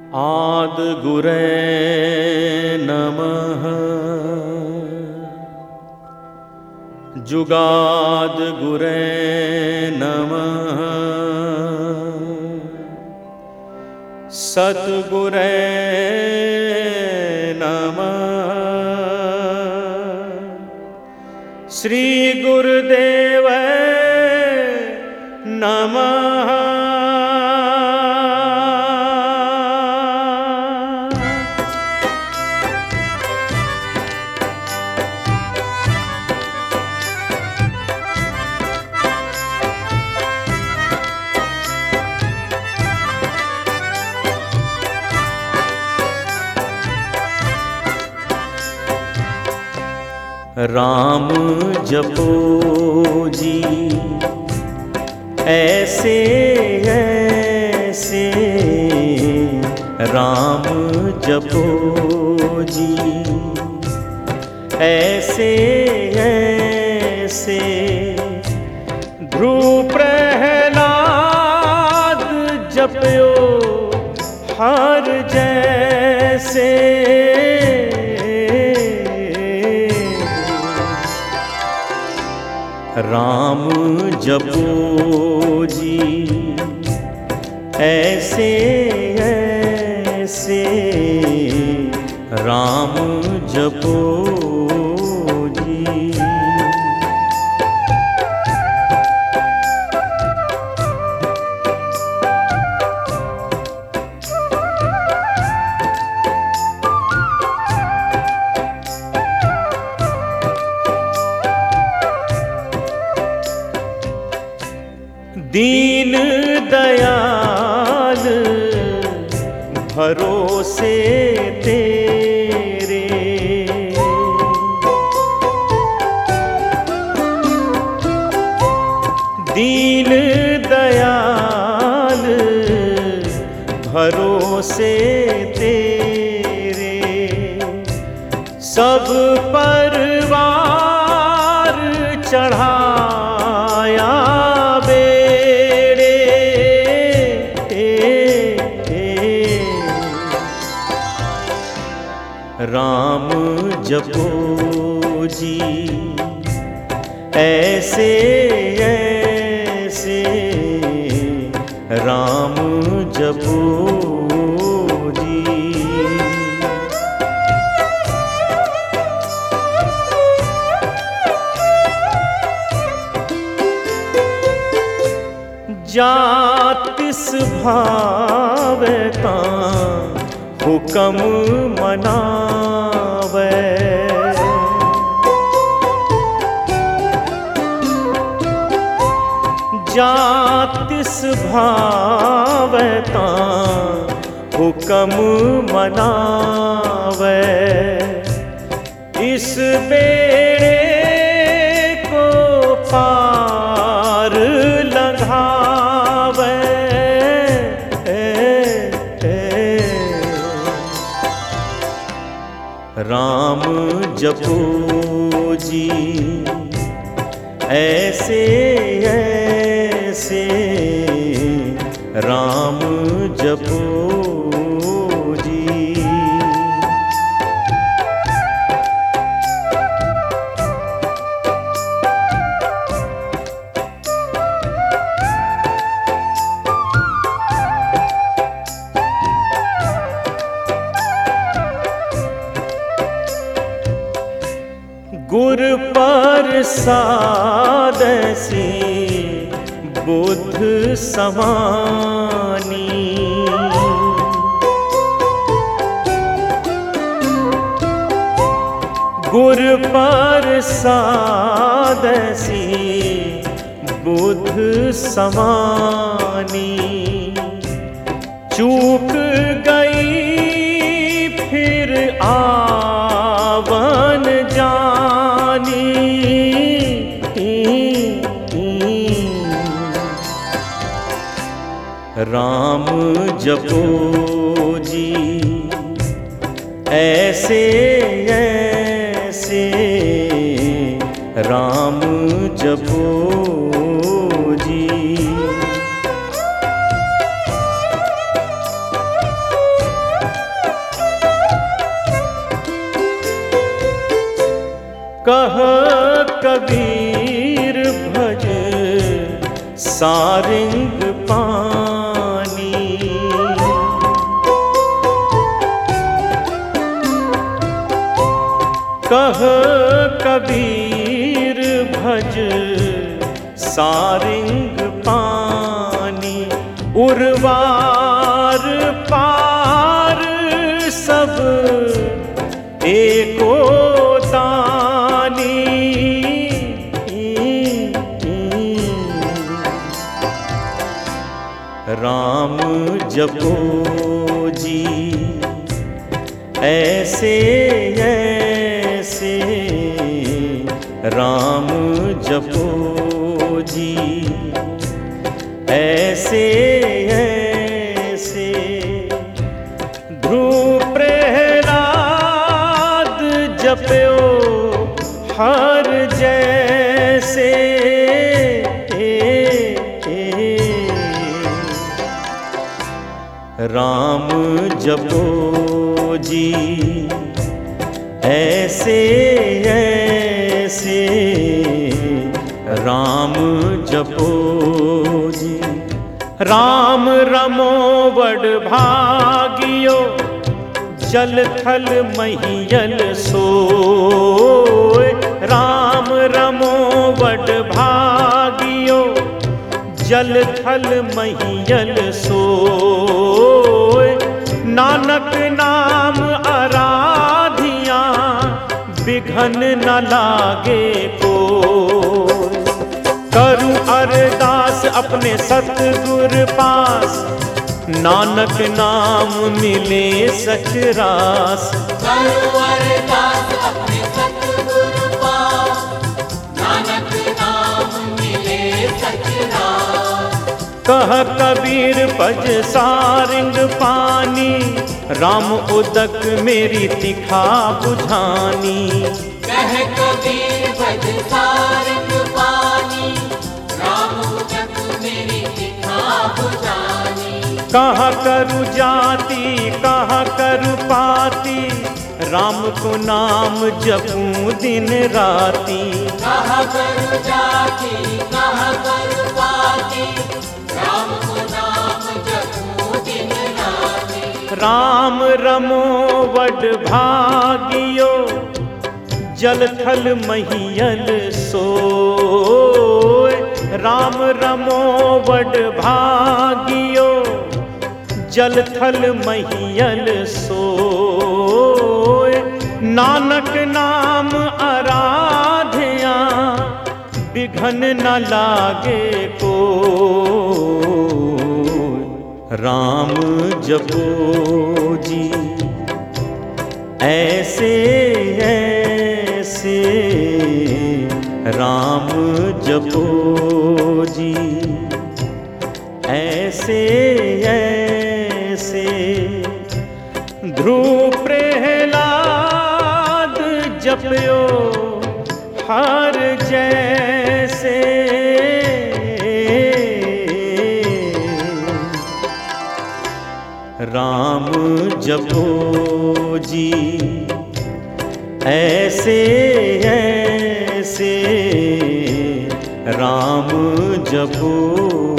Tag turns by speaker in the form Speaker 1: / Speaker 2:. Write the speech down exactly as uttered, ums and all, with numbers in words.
Speaker 1: आद्गुरे नमः जुगाद्गुरे नमः सद्गुरे नमः श्री गुरुदेव नमः। राम जपो जी ऐसे ऐसे, राम जपो जी ऐसे ऐसे, ध्रुव प्रहलाद जपयो हर जैसे। राम जपो जी ऐसे ऐसे, राम जपो जी। दीन दयाल भरोसे तेरे, दीन दयाल भरोसे तेरे, सब परवार चढ़ाया राम जपो जी ऐसे ऐसे, राम जपो जी। जातिस भावे का हुकम मनावे, जातिस भावता हुकम मनावे, इस बेड़े को पार लगावे। राम जपो जी ऐसे ऐसे, राम जपो जी। गुर प्रसाद से बुद्ध समानी, गुर प्रसाद से बुद्ध समानी, चूक गई फिर आवन जानी। राम जपो जी ऐसे ऐसे, राम जपो जी। सारंग पानी। कह कबीर भज सारंग पानी, उर्वार पार सब एको दानी। राम जपो जी ऐसे ऐसे, राम जपो जी ऐसे ऐसे। ध्रुव प्रहलाद जप्यो हर जैसे, राम जपो जी ऐसे ऐसे, राम जपो जी। राम रमो बड़ भागियो, जल थल महियल सोय। राम रमो बड़ भागियो, जल थल महियल सोय। नानक नाम आराधिया, बिघन न लागे कोय। करूं अरदास अपने सतगुर पास, नानक नाम मिले सच रास।
Speaker 2: करूं अरदास अपने सतगुर पास, नानक नाम मिले सच रास।
Speaker 1: कह कबीर भज सारंग पानी, राम उदक मेरी तिखा बुझानी।
Speaker 2: कह कबीर भज सारंग पानी, राम उदक मेरी तिखा बुझानी।
Speaker 1: कहाँ करु जाति कहाँ करु पाती, राम को नाम जपूं दिन राती।
Speaker 2: कहाँ करु जाति कहाँ करु पाती, राम को नाम जपूं दिन राती।
Speaker 1: राम रमो वड भागियो, जल थल महियल सोय। राम रमो वड भागियो, जल थल महियल सोय। नानक नाम आराध्या, बिघन न लागे कोय। राम जपो जी ऐसे ऐसे, राम जपो जी ऐसे ऐसे। ध्रुव प्रहलाद जप्यो हर जैसे, राम जपो जी ऐसे ऐसे, राम जपो